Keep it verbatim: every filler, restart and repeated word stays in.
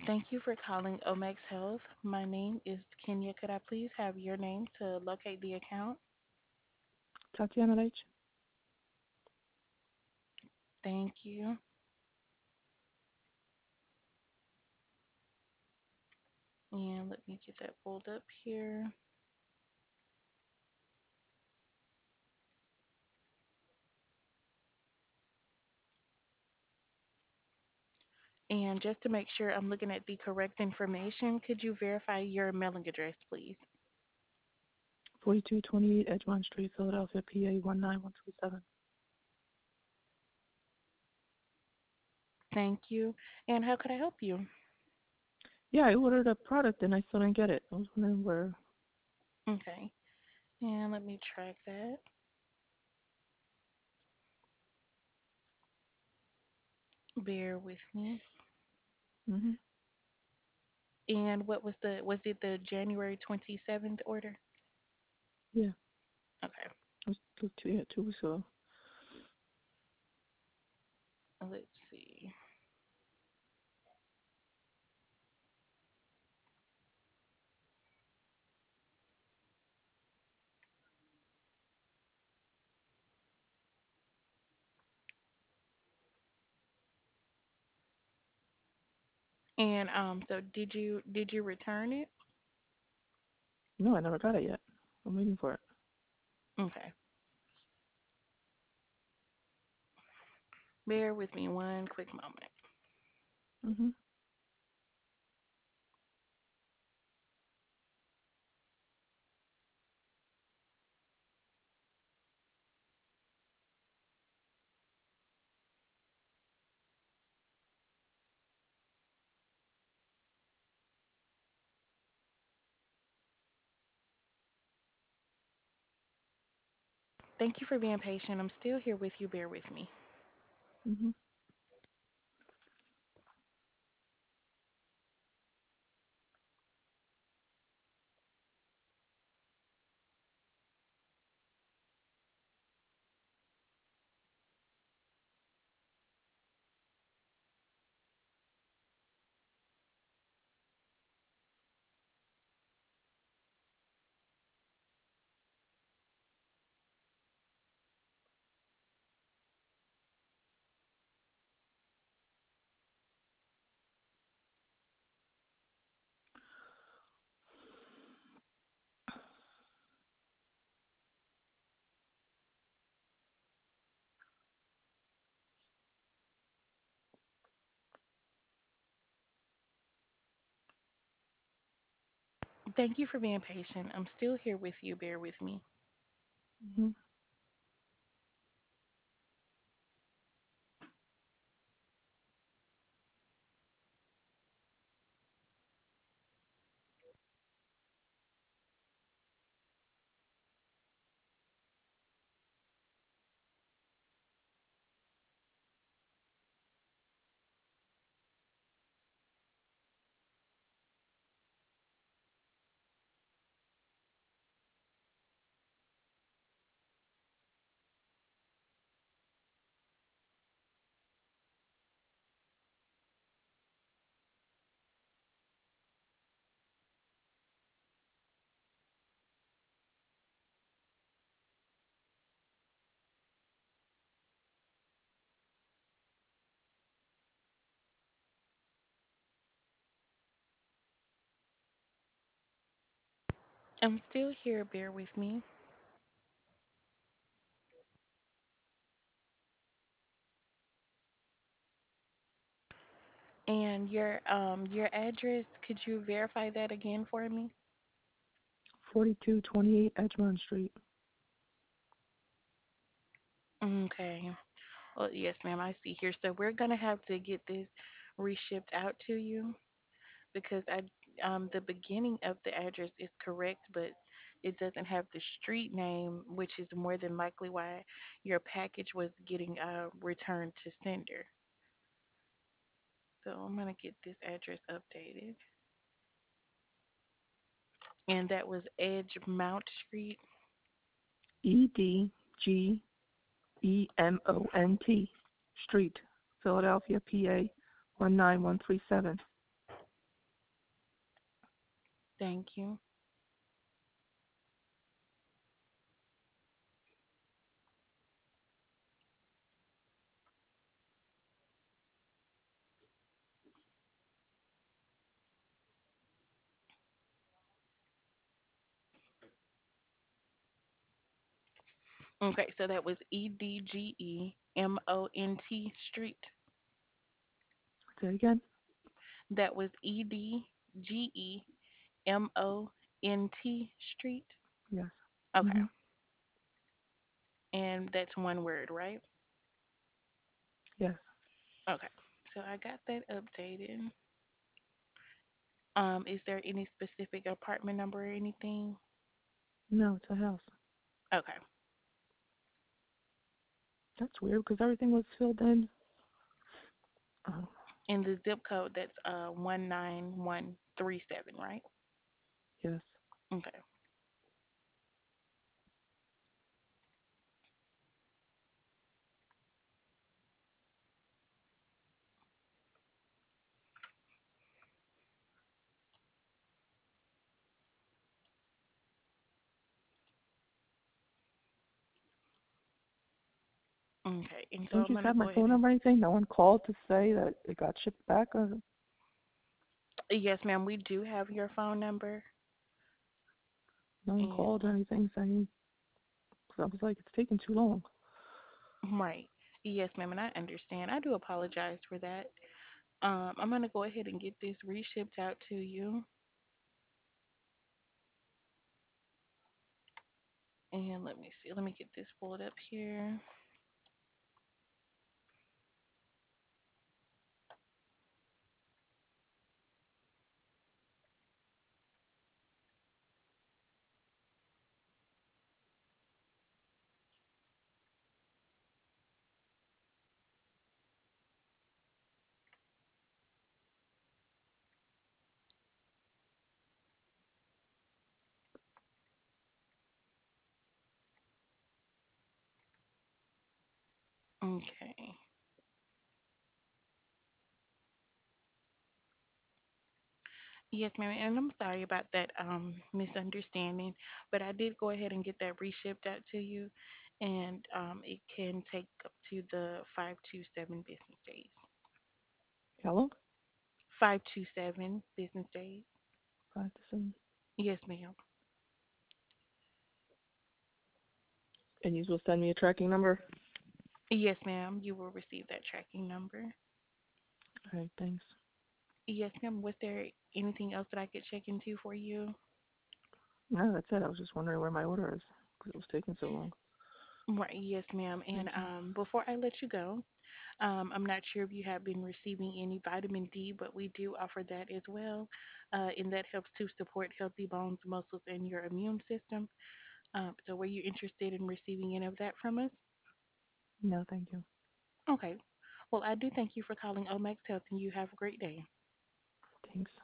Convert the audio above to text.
Thank you for calling Omex Health. My name is Kenya. Could I please have your name to locate the account? Tatiana H. Thank you. And let me get that pulled up here. And just to make sure I'm looking at the correct information, could you verify your mailing address, please? forty-two twenty-eight Edgemont Street, Philadelphia, P A one nine one three seven. Thank you. And how could I help you? Yeah, I ordered a product and I still didn't get it. I was wondering where. Okay. And let me track that. Bear with me. Mm-hmm. And what was the was it the January twenty-seventh order? Yeah, Okay. it was two, two, yeah, two weeks ago. Let's see. And um so did you did you return it? No, I never got it yet. I'm waiting for it. Okay. Bear with me one quick moment. Mm-hmm. Thank you for being patient. I'm still here with you. Bear with me. Mm-hmm. Thank you for being patient. I'm still here with you. Bear with me. Mm-hmm. I'm still here. Bear with me. And your um your address, could you verify that again for me? forty-two twenty-eight Edgemont Street. Okay. Well, yes, ma'am. I see here. So we're gonna have to get this reshipped out to you because I um the beginning of the address is correct, but it doesn't have the street name, which is more than likely why your package was getting uh returned to sender. So I'm gonna get this address updated. And that was Edge Mount Street. E D G E M O N T Street, Philadelphia, P A one nine one three seven. Thank you. Okay, so that was E D G E M O N T Street. Say it again. That was E D G E M O N T Street. Yes. Okay, Mhm. and that's one word, right? Yes. Okay, so I got that updated. Um, is there any specific apartment number or anything? No, it's a house. Okay, That's weird because everything was filled in. Oh, in the zip code, that's uh one nine one three seven, right? yes. Okay. Okay, and so Don't I'm you gonna have my go ahead phone and number or anything? No one called to say that it got shipped back? Or yes, ma'am, we do have your phone number, no one called or and anything saying? Because I was like, it's taking too long. right. Yes, ma'am, and I understand. I do apologize for that. Um, I'm gonna go ahead and get this reshipped out to you. And let me see. Let me get this pulled up here. Okay. Yes, ma'am, and I'm sorry about that um misunderstanding, but I did go ahead and get that reshipped out to you, and um it can take up to the five to seven business days. How long? Five to seven business days. Five to seven. Yes, ma'am. And you will send me a tracking number? Yes, ma'am. You will receive that tracking number. All right, thanks. Yes, ma'am. Was there anything else that I could check into for you? No, that's it. I was just wondering where my order is because it was taking so long. Right. Yes, ma'am. And Thank you. um, before I let you go, um, I'm not sure if you have been receiving any vitamin D, but we do offer that as well, uh, and that helps to support healthy bones, muscles, and your immune system. Um, so, were you interested in receiving any of that from us? No, thank you. Okay. Well, I do thank you for calling Omax Health, and you have a great day. Thanks.